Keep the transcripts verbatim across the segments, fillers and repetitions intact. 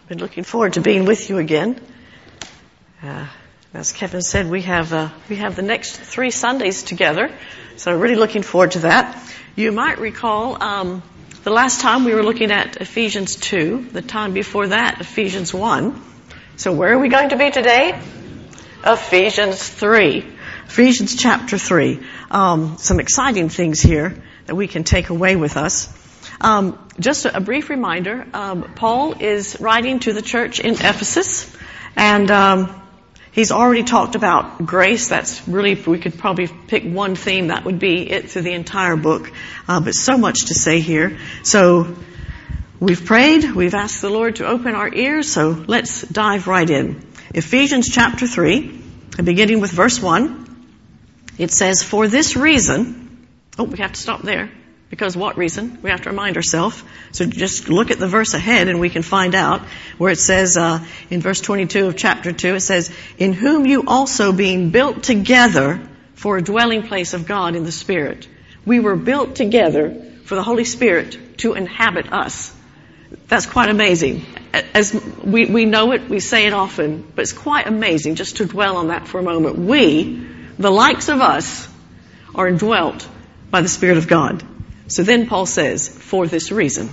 Been looking forward to being with you again. Uh, as Kevin said, we have uh, we have the next three Sundays together, so really looking forward to that. You might recall um, the last time we were looking at Ephesians two, the time before that, Ephesians one. So where are we going to be today? Ephesians three. Ephesians chapter three. Um, some exciting things here that we can take away with us. Um, just a, a brief reminder, um, Paul is writing to the church in Ephesus, and um, he's already talked about grace. That's really, if we could probably pick one theme, that would be it through the entire book. Uh, but so much to say here. So we've prayed, we've asked the Lord to open our ears, so let's dive right in. Ephesians chapter three, beginning with verse one, it says, "For this reason," oh, we have to stop there. Because what reason? We have to remind ourselves. So just look at the verse ahead and we can find out where it says, uh, in verse twenty-two of chapter two, it says, "In whom you also being built together for a dwelling place of God in the Spirit." We were built together for the Holy Spirit to inhabit us. That's quite amazing. As we, we know it, we say it often, but it's quite amazing just to dwell on that for a moment. We, the likes of us, are indwelt by the Spirit of God. So then Paul says, "For this reason,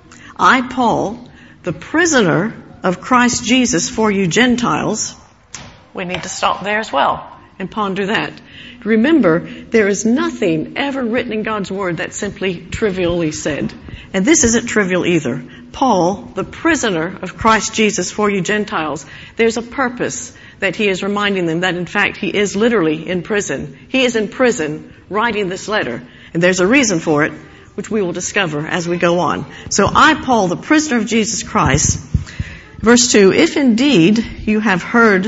I, Paul, the prisoner of Christ Jesus for you Gentiles." We need to stop there as well and ponder that. Remember, there is nothing ever written in God's Word that's simply trivially said. And this isn't trivial either. Paul, the prisoner of Christ Jesus for you Gentiles, there's a purpose that he is reminding them that in fact he is literally in prison. He is in prison writing this letter. And there's a reason for it, which we will discover as we go on. So I, Paul, the prisoner of Jesus Christ, verse two, "If indeed you have heard,"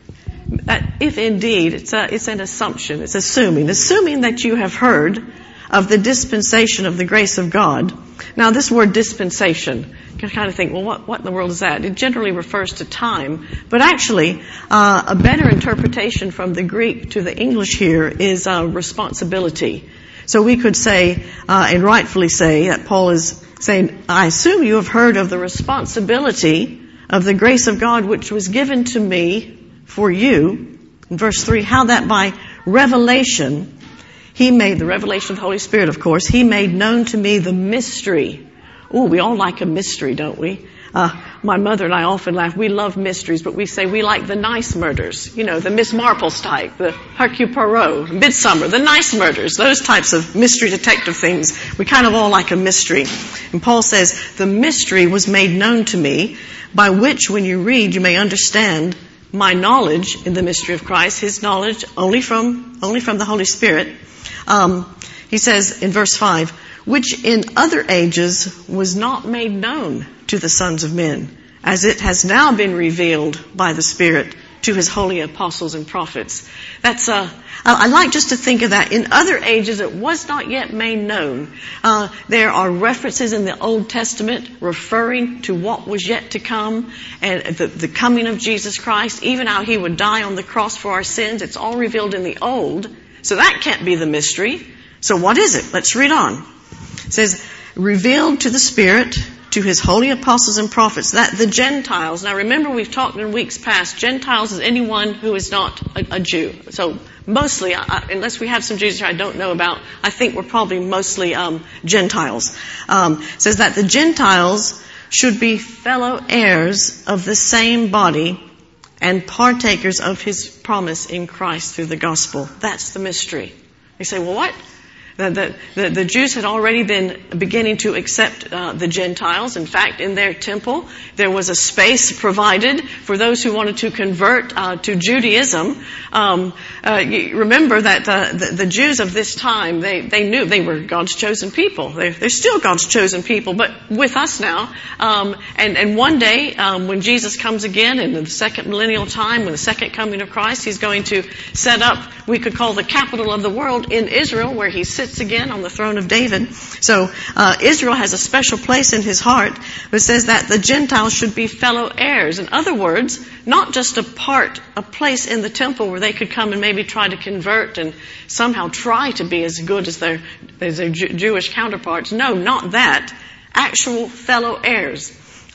uh, if indeed, it's, a, it's an assumption, it's assuming, assuming that you have heard of the dispensation of the grace of God. Now this word dispensation, you can kind of think, well, what, what in the world is that? It generally refers to time, but actually uh, a better interpretation from the Greek to the English here is uh, responsibility. So we could say, uh, and rightfully say, that Paul is saying, "I assume you have heard of the responsibility of the grace of God which was given to me for you." In verse three, "How that by revelation, he made," the revelation of the Holy Spirit, of course, "he made known to me the mystery." Ooh, we all like a mystery, don't we? Uh, my mother and I often laugh. We love mysteries, but we say we like the nice murders. You know, the Miss Marples type, the Hercule Poirot, Midsummer, the nice murders, those types of mystery detective things. We kind of all like a mystery. And Paul says, "The mystery was made known to me, by which when you read you may understand my knowledge in the mystery of Christ," his knowledge only from, only from the Holy Spirit. Um, he says in verse five, "Which in other ages was not made known to the sons of men, as it has now been revealed by the Spirit to his holy apostles and prophets." That's uh, I like just to think of that. In other ages, it was not yet made known. Uh, there are references in the Old Testament referring to what was yet to come and the, the coming of Jesus Christ, even how he would die on the cross for our sins. It's all revealed in the Old, so that can't be the mystery. So what is it? Let's read on. It says, "Revealed to the Spirit, to his holy apostles and prophets," that the Gentiles. Now remember, we've talked in weeks past, Gentiles is anyone who is not a, a Jew. So mostly, uh, unless we have some Jews here I don't know about, I think we're probably mostly um, Gentiles. Um, it says that the Gentiles should be fellow heirs of the same body and partakers of his promise in Christ through the gospel. That's the mystery. You say, well, what? The, the, the, the Jews had already been beginning to accept uh, the Gentiles. In fact, in their temple, there was a space provided for those who wanted to convert uh, to Judaism. Um, uh, you remember that uh, the, the Jews of this time, they, they knew they were God's chosen people. They're, they're still God's chosen people, but with us now. Um, and, and one day, um, when Jesus comes again in the second millennial time, when the second coming of Christ, he's going to set up, we could call the capital of the world in Israel, where he sits again on the throne of David. So uh, Israel has a special place in his heart. It says that the Gentiles should be fellow heirs. In other words, not just a part, a place in the temple where they could come and maybe try to convert and somehow try to be as good as their, as their Jew- Jewish counterparts. No, not that. Actual fellow heirs.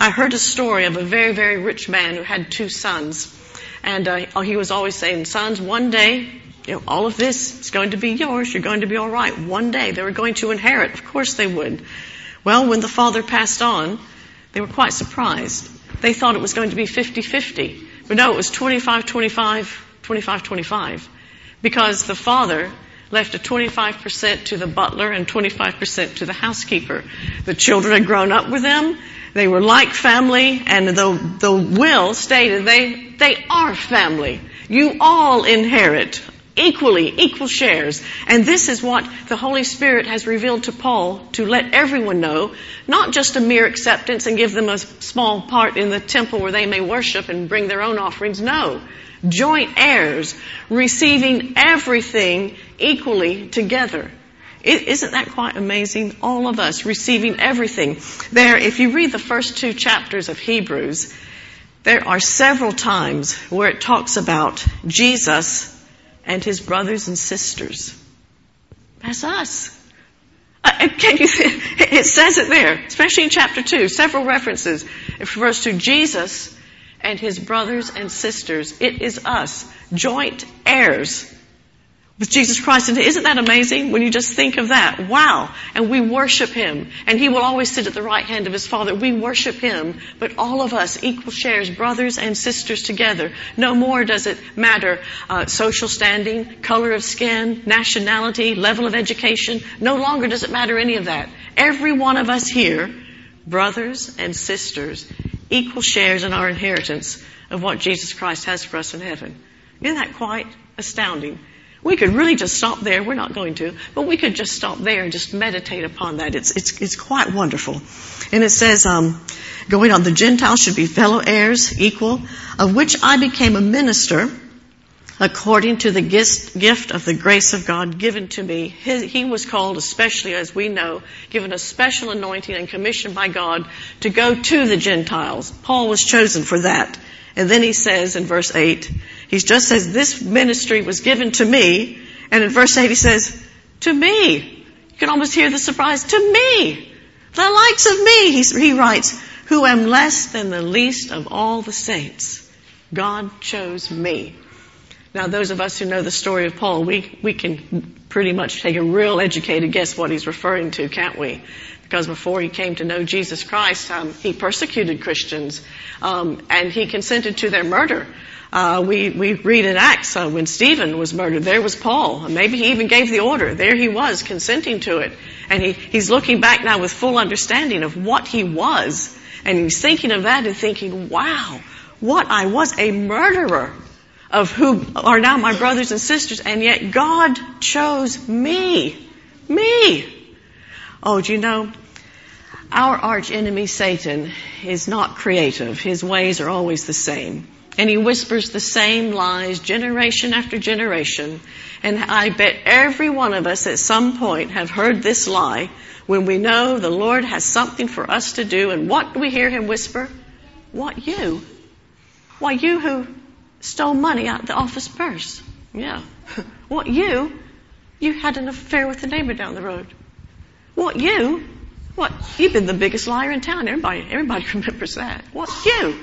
I heard a story of a very, very rich man who had two sons. And uh, he was always saying, sons, one day, you know, all of this is going to be yours. You're going to be all right. One day they were going to inherit. Of course they would. Well, when the father passed on, they were quite surprised. They thought it was going to be fifty-fifty. But no, it was twenty-five twenty-five, twenty-five twenty-five. Because the father left a twenty-five percent to the butler and twenty-five percent to the housekeeper. The children had grown up with them. They were like family, and the, the will stated they, they are family. You all inherit equally, equal shares. And this is what the Holy Spirit has revealed to Paul to let everyone know, not just a mere acceptance and give them a small part in the temple where they may worship and bring their own offerings. No. Joint heirs, receiving everything equally together. Isn't that quite amazing? All of us receiving everything. There, if you read the first two chapters of Hebrews, there are several times where it talks about Jesus and his brothers and sisters. That's us. Uh, can you see? It says it there, especially in chapter two, several references. It refers to Jesus and his brothers and sisters. It is us, joint heirs with Jesus Christ. And isn't that amazing when you just think of that? Wow. And we worship him. And he will always sit at the right hand of his Father. We worship him. But all of us, equal shares, brothers and sisters together. No more does it matter uh, social standing, color of skin, nationality, level of education. No longer does it matter any of that. Every one of us here, brothers and sisters, equal shares in our inheritance of what Jesus Christ has for us in heaven. Isn't that quite astounding? We could really just stop there. We're not going to, but we could just stop there and just meditate upon that. It's it's it's quite wonderful. And it says, um, going on, the Gentiles should be fellow heirs, equal, of which I became a minister according to the gift of the grace of God given to me. He, he was called, especially as we know, given a special anointing and commissioned by God to go to the Gentiles. Paul was chosen for that. And then he says in verse eight, he just says, this ministry was given to me. And in verse eight he says, to me. You can almost hear the surprise. To me. The likes of me. He, he writes, who am less than the least of all the saints. God chose me. Now those of us who know the story of Paul, we, we can pretty much take a real educated guess what he's referring to, can't we? Because before he came to know Jesus Christ, um, he persecuted Christians, um, and he consented to their murder. Uh, we, we read in Acts uh, when Stephen was murdered, there was Paul. Maybe he even gave the order. There he was, consenting to it. And he, he's looking back now with full understanding of what he was. And he's thinking of that and thinking, wow, what I was, a murderer of who are now my brothers and sisters, and yet God chose me. Me. Oh, do you know, our arch enemy Satan is not creative. His ways are always the same. And he whispers the same lies generation after generation. And I bet every one of us at some point have heard this lie when we know the Lord has something for us to do. And what do we hear him whisper? What, you? Why, you who stole money out of the office purse. Yeah. What, you? You had an affair with the neighbor down the road. What, you? What? You've been the biggest liar in town. Everybody, everybody remembers that. What, you?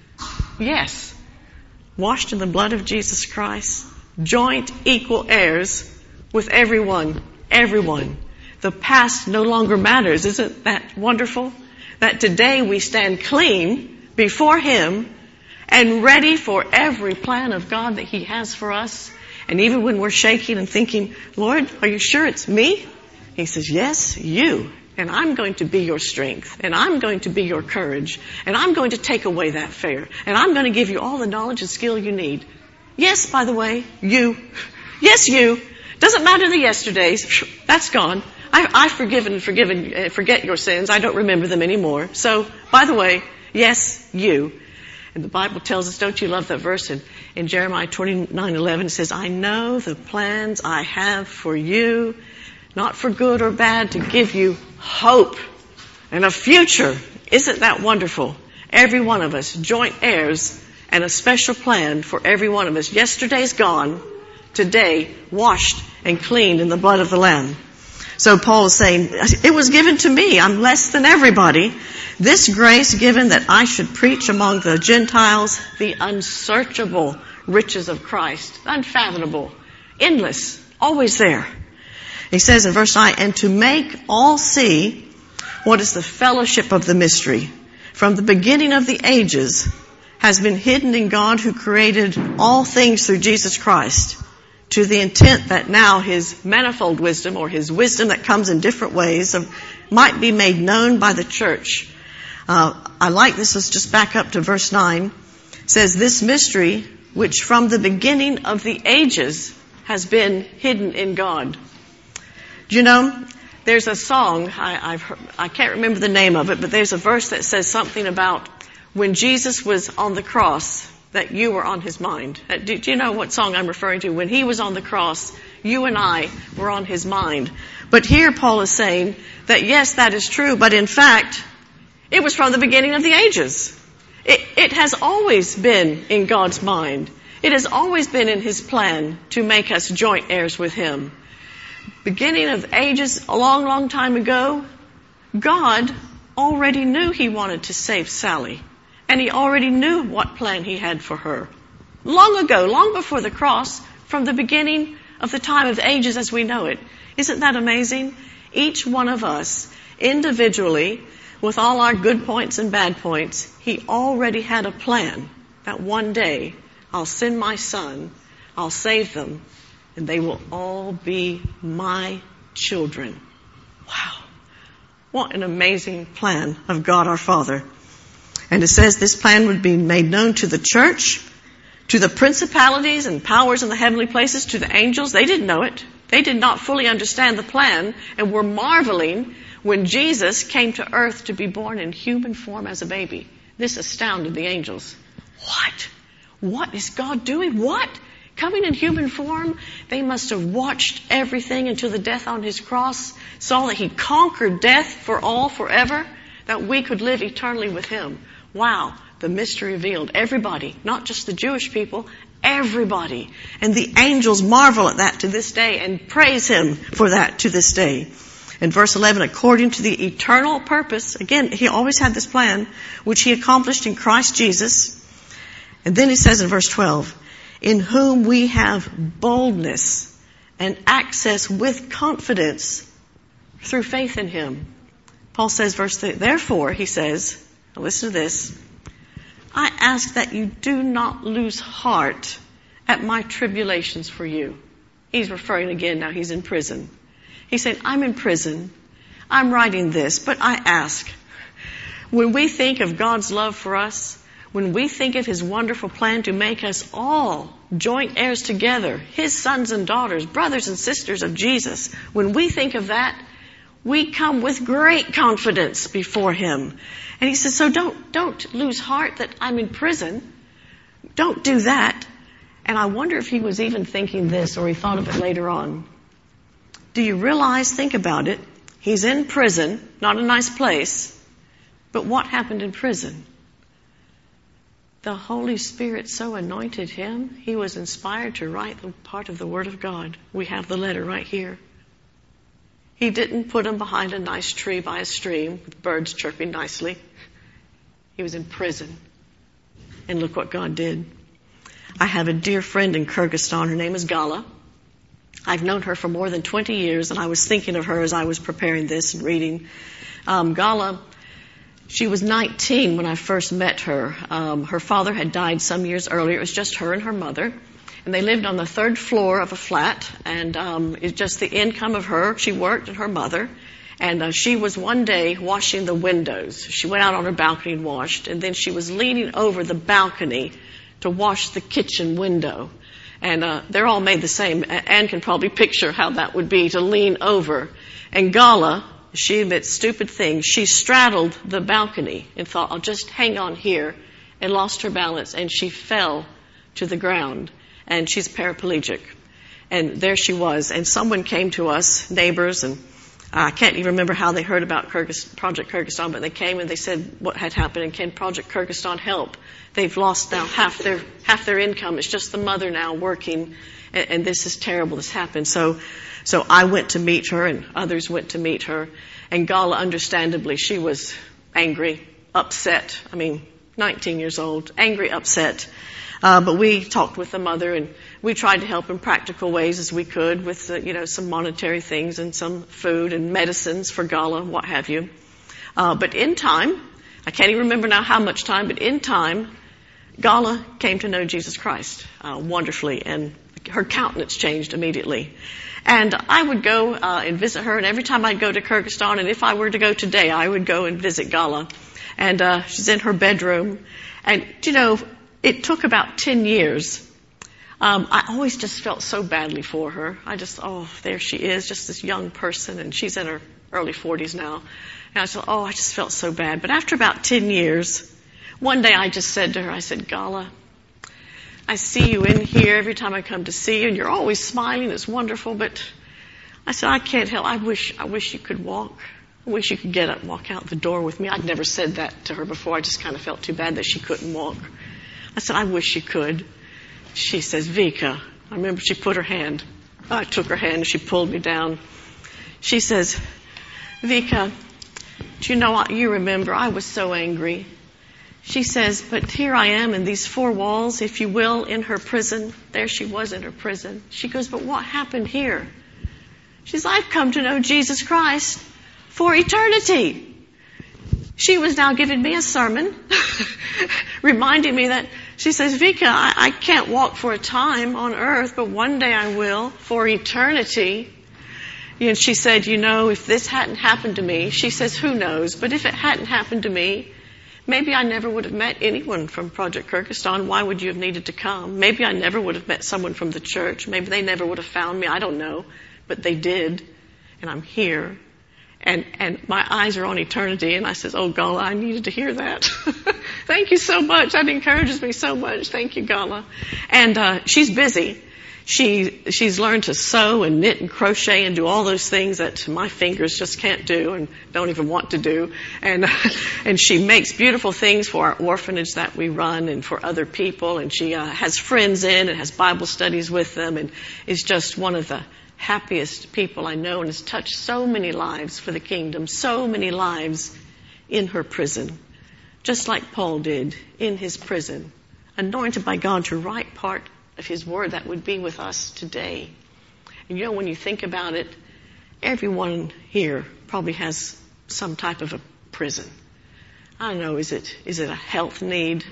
Yes. Washed in the blood of Jesus Christ. Joint equal heirs with everyone. Everyone. The past no longer matters. Isn't that wonderful? That today we stand clean before him and ready for every plan of God that he has for us. And even when we're shaking and thinking, Lord, are you sure it's me? He says, yes, you. And I'm going to be your strength. And I'm going to be your courage. And I'm going to take away that fear. And I'm going to give you all the knowledge and skill you need. Yes, by the way, you. Yes, you. Doesn't matter the yesterdays. That's gone. I, I've forgiven and forgiven, uh, forget your sins. I don't remember them anymore. So, by the way, yes, you. And the Bible tells us, don't you love that verse in, in Jeremiah twenty-nine eleven? It says, I know the plans I have for you, not for good or bad, to give you hope and a future. Isn't that wonderful? Every one of us, joint heirs, and a special plan for every one of us. Yesterday's gone. Today, washed and cleaned in the blood of the Lamb. So Paul is saying, it was given to me. I'm less than everybody. This grace given that I should preach among the Gentiles the unsearchable riches of Christ. Unfathomable. Endless. Always there. He says in verse nine, and to make all see what is the fellowship of the mystery. From the beginning of the ages has been hidden in God who created all things through Jesus Christ, to the intent that now his manifold wisdom, or his wisdom that comes in different ways, of, might be made known by the church. Uh, I like this. Let's just back up to verse nine. It says, this mystery, which from the beginning of the ages has been hidden in God. Do you know, there's a song, I, I've heard, I can't remember the name of it, but there's a verse that says something about when Jesus was on the cross, that you were on his mind. Do, do you know what song I'm referring to? When he was on the cross, you and I were on his mind. But here Paul is saying that yes, that is true, but in fact, it was from the beginning of the ages. It, it has always been in God's mind. It has always been in his plan to make us joint heirs with him. Beginning of ages, a long, long time ago, God already knew he wanted to save Sally. And he already knew what plan he had for her. Long ago, long before the cross, from the beginning of the time of the ages as we know it. Isn't that amazing? Each one of us, individually, with all our good points and bad points, he already had a plan that one day I'll send my son, I'll save them, and they will all be my children. Wow. What an amazing plan of God our Father. And it says this plan would be made known to the church, to the principalities and powers in the heavenly places, to the angels. They didn't know it. They did not fully understand the plan and were marveling when Jesus came to earth to be born in human form as a baby. This astounded the angels. What? What is God doing? What? Coming in human form? They must have watched everything until the death on his cross, saw that he conquered death for all forever, that we could live eternally with him. Wow, the mystery revealed. Everybody, not just the Jewish people, everybody. And the angels marvel at that to this day and praise him for that to this day. In verse eleven, according to the eternal purpose, again, he always had this plan, which he accomplished in Christ Jesus. And then he says in verse twelve, in whom we have boldness and access with confidence through faith in him. Paul says, verse three, therefore, he says, now listen to this, I ask that you do not lose heart at my tribulations for you. He's referring again, now he's in prison. He said, I'm in prison. I'm writing this, but I ask, when we think of God's love for us, when we think of his wonderful plan to make us all joint heirs together, his sons and daughters, brothers and sisters of Jesus, when we think of that, we come with great confidence before him. And he says, so don't, don't lose heart that I'm in prison. Don't do that. And I wonder if he was even thinking this, or he thought of it later on. Do you realize, think about it, he's in prison, not a nice place, but what happened in prison? The Holy Spirit so anointed him, he was inspired to write the part of the Word of God. We have the letter right here. He didn't put him behind a nice tree by a stream with birds chirping nicely. He was in prison. And look what God did. I have a dear friend in Kyrgyzstan. Her name is Gala. I've known her for more than twenty years, and I was thinking of her as I was preparing this and reading. Um, Gala, she was nineteen when I first met her. Um, her father had died some years earlier. It was just her and her mother. And they lived on the third floor of a flat, and um, it's just the income of her. She worked and her mother. And uh, she was one day washing the windows. She went out on her balcony and washed, and then she was leaning over the balcony to wash the kitchen window. And uh, they're all made the same. Anne can probably picture how that would be to lean over. And Gala, she admits stupid things. She straddled the balcony and thought, I'll just hang on here, and lost her balance, and she fell to the ground. And she's paraplegic. And there she was. And someone came to us, neighbors, and I can't even remember how they heard about Kyrgyz, Project Kyrgyzstan, but they came and they said what had happened, and can Project Kyrgyzstan help? They've lost now half their half their income. It's just the mother now working, and, and this is terrible. This happened. So, so I went to meet her, and others went to meet her. And Gala, understandably, she was angry, upset. I mean, nineteen years old, angry, upset. Uh, but we talked with the mother, and we tried to help in practical ways as we could with, uh, you know, some monetary things and some food and medicines for Gala, what have you. Uh, but in time, I can't even remember now how much time, but in time, Gala came to know Jesus Christ uh, wonderfully, and her countenance changed immediately. And I would go uh, and visit her, and every time I'd go to Kyrgyzstan, and if I were to go today, I would go and visit Gala. And uh, she's in her bedroom. And, you know, it took about ten years. Um, I always just felt so badly for her. I just, oh, there she is, just this young person, and she's in her early forties now. And I thought, oh, I just felt so bad. But after about ten years, one day I just said to her, I said, Gala, I see you in here every time I come to see you, and you're always smiling. It's wonderful, but I said, I can't help. I wish, I wish you could walk. I wish you could get up and walk out the door with me. I'd never said that to her before. I just kind of felt too bad that she couldn't walk. I said, I wish you could. She says, Vika. I remember she put her hand. I took her hand and she pulled me down. She says, Vika, do you know what? You remember, I was so angry. She says, but here I am in these four walls, if you will, in her prison. There she was in her prison. She goes, but what happened here? She says, I've come to know Jesus Christ for eternity. She was now giving me a sermon, reminding me that, she says, Vika, I, I can't walk for a time on earth, but one day I will for eternity. And she said, you know, if this hadn't happened to me, she says, who knows? But if it hadn't happened to me, maybe I never would have met anyone from Project Kyrgyzstan. Why would you have needed to come? Maybe I never would have met someone from the church. Maybe they never would have found me. I don't know. But they did. And I'm here. And and my eyes are on eternity. And I says, oh, Gala, I needed to hear that. Thank you so much. That encourages me so much. Thank you, Gala. And uh, she's busy. She she's learned to sew and knit and crochet and do all those things that my fingers just can't do and don't even want to do. And and she makes beautiful things for our orphanage that we run and for other people. And she uh, has friends in and has Bible studies with them, and is just one of the happiest people I know, and has touched so many lives for the kingdom, so many lives in her prison, just like Paul did in his prison, anointed by God to write part of his word that would be with us today. And you know, when you think about it, everyone here probably has some type of a prison. I don't know, is it is it a health need?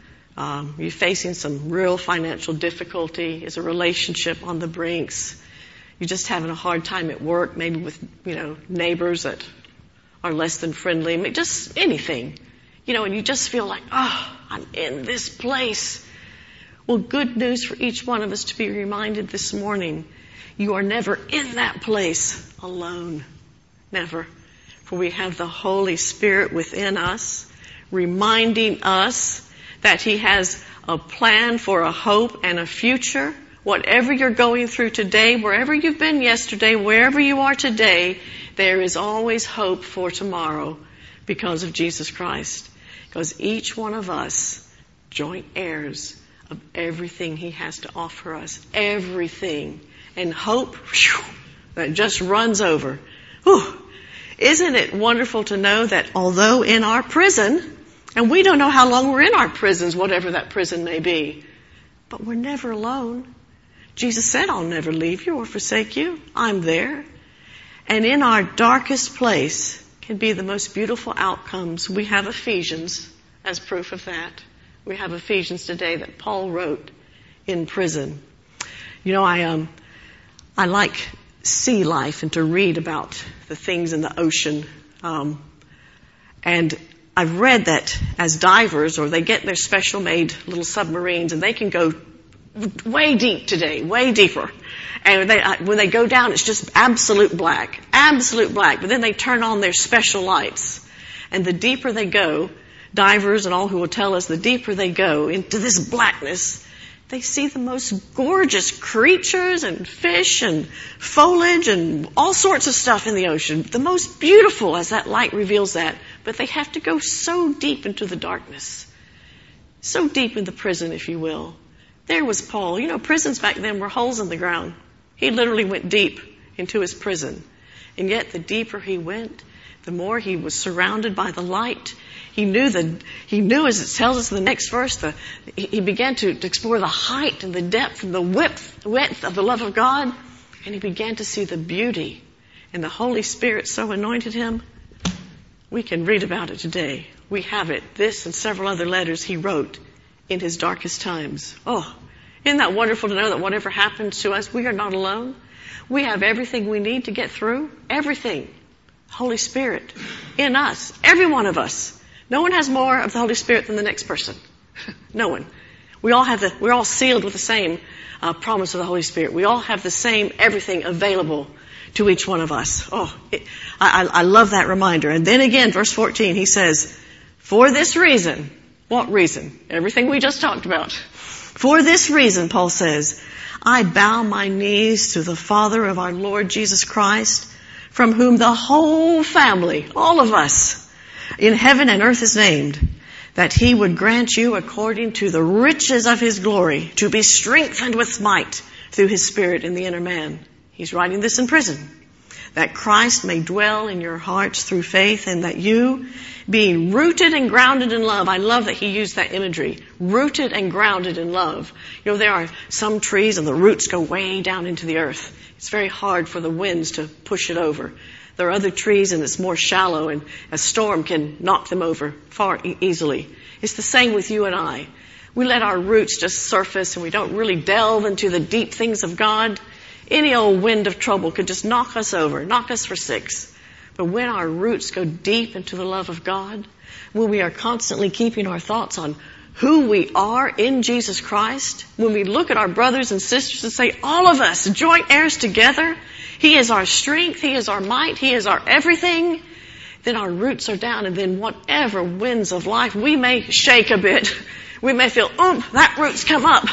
Um, you're facing some real financial difficulty? Is a relationship on the brinks? You're just having a hard time at work, maybe with, you know, neighbors that are less than friendly. I mean, just anything. You know, and you just feel like, oh, I'm in this place. Well, good news for each one of us to be reminded this morning. You are never in that place alone. Never. For we have the Holy Spirit within us, reminding us that He has a plan for a hope and a future. Whatever you're going through today, wherever you've been yesterday, wherever you are today, there is always hope for tomorrow because of Jesus Christ. Because each one of us, joint heirs of everything He has to offer us. Everything. And hope, whew, that just runs over. Whew. Isn't it wonderful to know that although in our prison, and we don't know how long we're in our prisons, whatever that prison may be, but we're never alone. Jesus said, I'll never leave you or forsake you. I'm there. And in our darkest place can be the most beautiful outcomes. We have Ephesians as proof of that. We have Ephesians today that Paul wrote in prison. You know, I um, I like sea life and to read about the things in the ocean. Um, and I've read that as divers, or they get their special made little submarines, and they can go way deep today, way deeper. And they, when they go down, it's just absolute black, absolute black. But then they turn on their special lights. And the deeper they go, divers and all who will tell us, the deeper they go into this blackness, They see the most gorgeous creatures and fish and foliage and all sorts of stuff in the ocean. The most beautiful as that light reveals that. But they have to go so deep into the darkness. So deep in the prison, if you will. There was Paul. You know, prisons back then were holes in the ground. He literally went deep into his prison. And yet the deeper he went, the more he was surrounded by the light. He knew the, he knew, as it tells us in the next verse, the, he began to, to explore the height and the depth and the width, width of the love of God. And he began to see the beauty. And the Holy Spirit so anointed him. We can read about it today. We have it. This and several other letters he wrote in his darkest times. Oh, isn't that wonderful to know that whatever happens to us, we are not alone? We have everything we need to get through. Everything. Holy Spirit in us. Every one of us. No one has more of the Holy Spirit than the next person. No one. We all have the, we're all sealed with the same uh, promise of the Holy Spirit. We all have the same everything available to each one of us. Oh, it, I, I love that reminder. And then again, verse fourteen, he says, for this reason. What reason? Everything we just talked about. For this reason, Paul says, I bow my knees to the Father of our Lord Jesus Christ, from whom the whole family, all of us, in heaven and earth is named, that he would grant you according to the riches of his glory to be strengthened with might through his Spirit in the inner man. He's writing this in prison. That Christ may dwell in your hearts through faith, and that you, being rooted and grounded in love. I love that he used that imagery. Rooted and grounded in love. You know, there are some trees and the roots go way down into the earth. It's very hard for the winds to push it over. There are other trees and it's more shallow and a storm can knock them over far e- easily. It's the same with you and I. We let our roots just surface and we don't really delve into the deep things of God. Any old wind of trouble could just knock us over, knock us for six. But when our roots go deep into the love of God, when we are constantly keeping our thoughts on who we are in Jesus Christ, when we look at our brothers and sisters and say, all of us, joint heirs together, He is our strength, He is our might, He is our everything, then our roots are down, and then whatever winds of life, we may shake a bit. We may feel, oomph, that root's come up.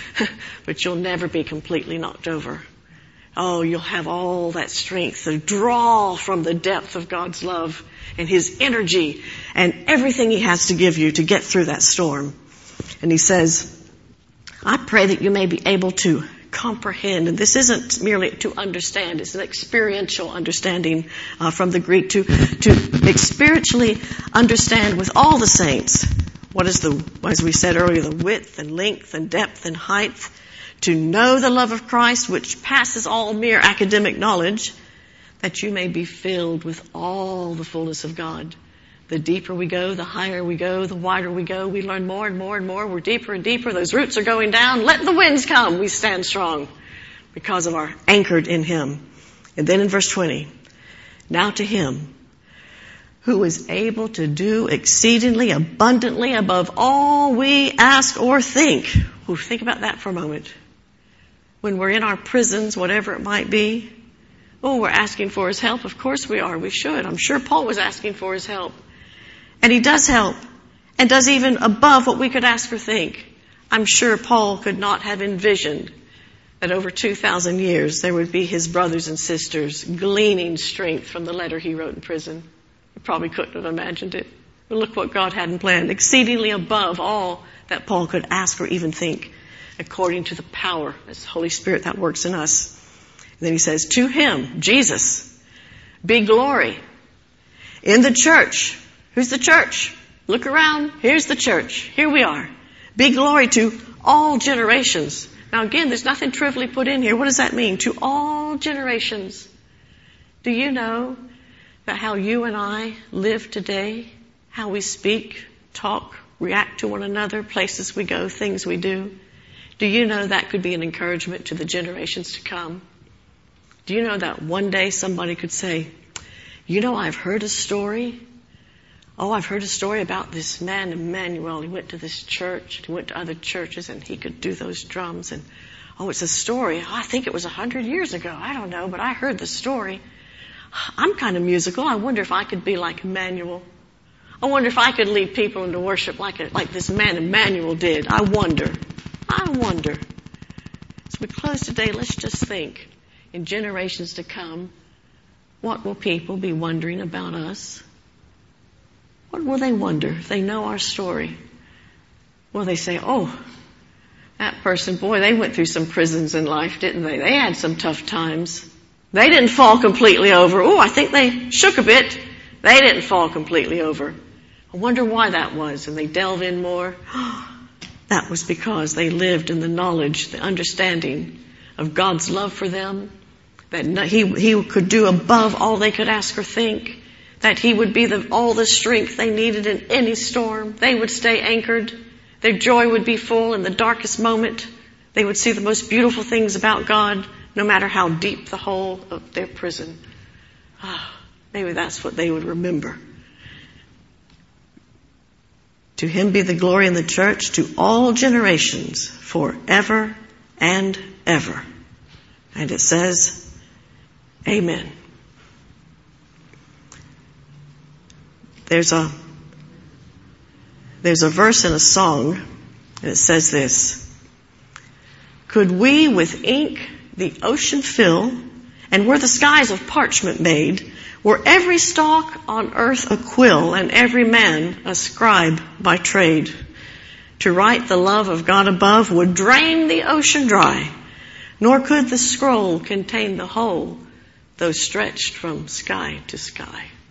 But you'll never be completely knocked over. Oh, you'll have all that strength to draw from the depth of God's love and His energy and everything He has to give you to get through that storm. And He says, I pray that you may be able to comprehend, and this isn't merely to understand, it's an experiential understanding uh, from the Greek, to, to spiritually understand with all the saints what is the, as we said earlier, the width and length and depth and height, to know the love of Christ which passes all mere academic knowledge, that you may be filled with all the fullness of God. The deeper we go, the higher we go, the wider we go, we learn more and more and more. We're deeper and deeper. Those roots are going down. Let the winds come. We stand strong because of our anchored in Him. And then in verse twenty, now to Him who is able to do exceedingly abundantly above all we ask or think. Ooh, think about that for a moment. When we're in our prisons, whatever it might be, oh, we're asking for His help. Of course we are. We should. I'm sure Paul was asking for His help. And He does help. And does even above what we could ask or think. I'm sure Paul could not have envisioned that over two thousand years there would be his brothers and sisters gleaning strength from the letter he wrote in prison. He probably couldn't have imagined it. But look what God had in plan. Exceedingly above all that Paul could ask or even think, according to the power, as the Holy Spirit that works in us. And then he says, to Him, Jesus, be glory in the church. Who's the church? Look around. Here's the church. Here we are. Be glory to all generations. Now again, there's nothing trivially put in here. What does that mean? To all generations. Do you know that how you and I live today, how we speak, talk, react to one another, places we go, things we do, do you know that could be an encouragement to the generations to come? Do you know that one day somebody could say, you know, I've heard a story. Oh, I've heard a story about this man, Emmanuel. He went to this church. He went to other churches and he could do those drums. And, oh, it's a story. Oh, I think it was a hundred years ago. I don't know, but I heard the story. I'm kind of musical. I wonder if I could be like Emmanuel. I wonder if I could lead people into worship like a, like this man Emmanuel did. I wonder. I wonder, as we close today, let's just think, in generations to come, what will people be wondering about us? What will they wonder if they know our story? Will they say, oh, that person, boy, they went through some prisons in life, didn't they? They had some tough times. They didn't fall completely over. Oh, I think they shook a bit. They didn't fall completely over. I wonder why that was. And they delve in more. That was because they lived in the knowledge, the understanding of God's love for them, that he, he could do above all they could ask or think, that he would be the, all the strength they needed in any storm. They would stay anchored. Their joy would be full in the darkest moment. They would see the most beautiful things about God, no matter how deep the hole of their prison. Ah, maybe that's what they would remember. To him be the glory in the church to all generations, forever and ever. And it says, amen. There's a There's a verse in a song, and it says this: could we with ink the ocean fill, and were the skies of parchment made, were every stalk on earth a quill, and every man a scribe by trade, to write the love of God above would drain the ocean dry, nor could the scroll contain the whole, though stretched from sky to sky.